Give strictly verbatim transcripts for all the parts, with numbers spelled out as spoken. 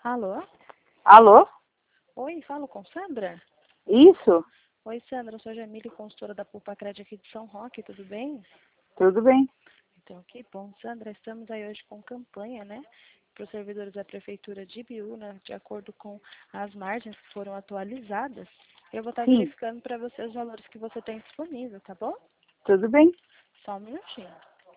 Alô? Alô? Oi, falo com Sandra? Isso? Oi, Sandra, eu sou a Jamile, consultora da Pulpa Crédito aqui de São Roque, tudo bem? Tudo bem. Então, que bom. Sandra, estamos aí hoje com campanha, né? Para os servidores da Prefeitura de Ibiúna, de acordo com as margens que foram atualizadas. Eu vou estar Sim, verificando para você os valores que você tem disponível, tá bom? tudo bem. Só um minutinho.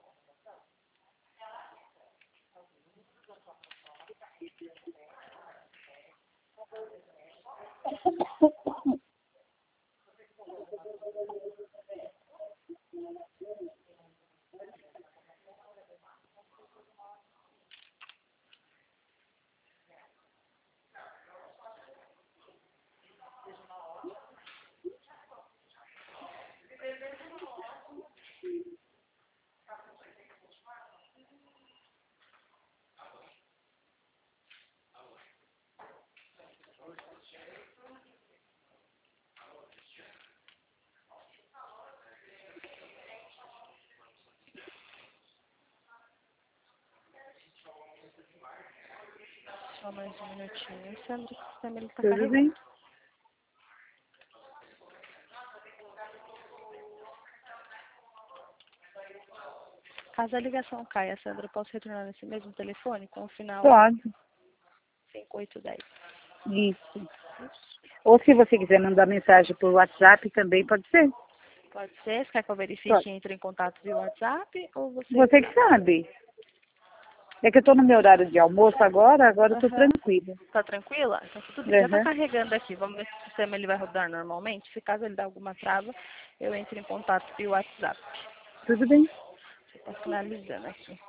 Só mais um minutinho. Sandra, o sistema está Tudo carregando. bem. Caso a ligação caia, Sandra, eu posso retornar nesse mesmo telefone com o final Pode. cinco oito um zero. Isso. Ou se você quiser mandar mensagem por WhatsApp também pode ser. Pode ser? Você quer que eu verifique Pode. e entre em contato via WhatsApp? Ou você... Você que sabe. É que eu estou no meu horário de almoço agora, agora eu estou Aham. tranquila. Tá tranquila? Então tudo bem. Já tá Uhum. carregando aqui. Vamos ver se o sistema ele vai rodar normalmente. Se caso ele dar alguma trava, eu entro em contato via WhatsApp. Tudo bem. Você tá finalizando aqui.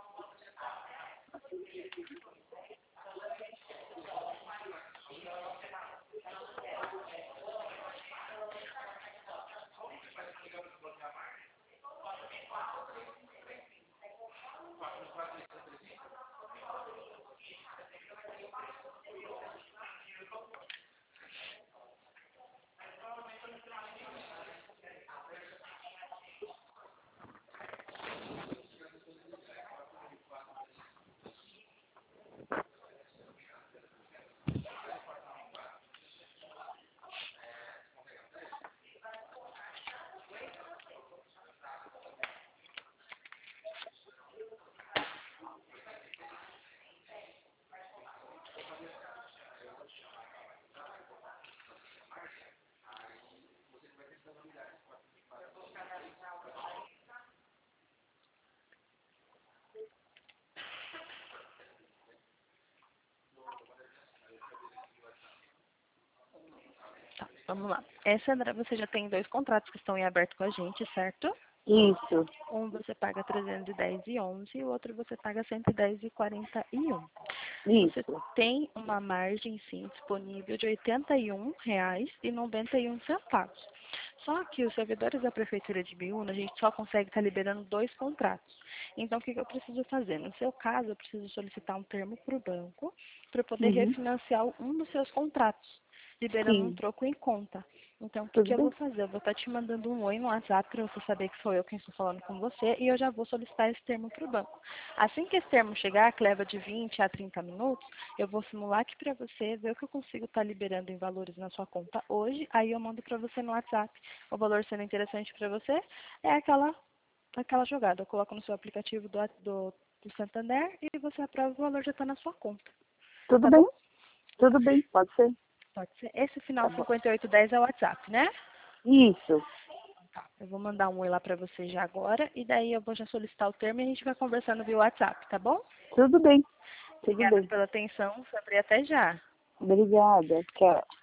Tá, vamos lá. É, Sandra, você já tem dois contratos que estão em aberto com a gente, certo? Isso. Um você paga trezentos e dez e onze e o outro você paga cento e dez e quarenta e um. Você Isso. tem uma margem, sim, disponível de oitenta e um reais e noventa e um centavos. Só que os servidores da Prefeitura de Ibiúna, a gente só consegue estar liberando dois contratos. Então, o que que eu preciso fazer? No seu caso, eu preciso solicitar um termo para o banco para poder Uhum. refinanciar um dos seus contratos, liberando um Sim. troco em conta. Então, o que que Tudo eu vou bem. fazer? Eu vou estar te mandando um oi no WhatsApp para você saber que sou eu quem estou falando com você e eu já vou solicitar esse termo para o banco. Assim que esse termo chegar, que leva de vinte a trinta minutos, eu vou simular aqui para você, ver o que eu consigo estar liberando em valores na sua conta hoje, aí eu mando para você no WhatsApp. O valor sendo interessante para você é aquela, aquela jogada. Eu coloco no seu aplicativo do, do, do Santander e você aprova, o valor já está na sua conta. Tudo Tá bem. bom? Tudo bem. Pode ser. Pode ser. Esse Tá final bom. cinquenta e oito dez é o WhatsApp, né? Isso. Tá. Eu vou mandar um oi lá para você já agora e daí eu vou já solicitar o termo e a gente vai conversando via WhatsApp, tá bom? Tudo bem. Tudo Obrigada bem. pela atenção, Sandra, e até já. Obrigada. Tchau.